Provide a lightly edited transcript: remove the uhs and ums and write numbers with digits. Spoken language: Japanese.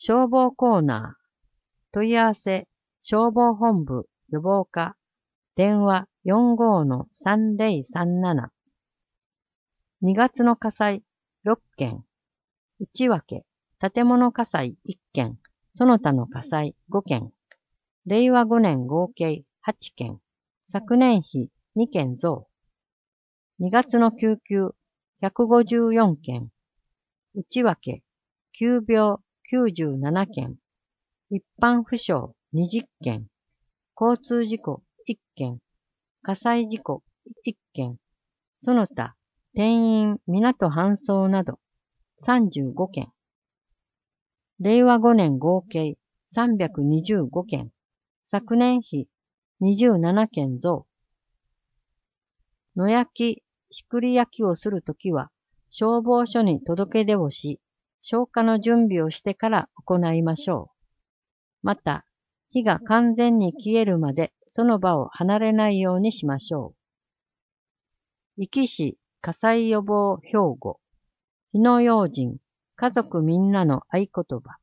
消防コーナー。問い合わせ、消防本部予防課。電話45-3037。2月の火災6件。内訳、建物火災1件。その他の火災5件。令和5年合計8件。昨年比2件増。2月の救急154件。内訳、急病97件。一般負傷20件。交通事故1件。火災事故1件。その他、転院、港搬送など35件。令和5年合計325件。昨年比27件増。野焼き、しくり焼きをするときは、消防署に届け出をし、消火の準備をしてから行いましょう。また、火が完全に消えるまでその場を離れないようにしましょう。壱岐市火災予防標語。火の用心、家族みんなの合言葉。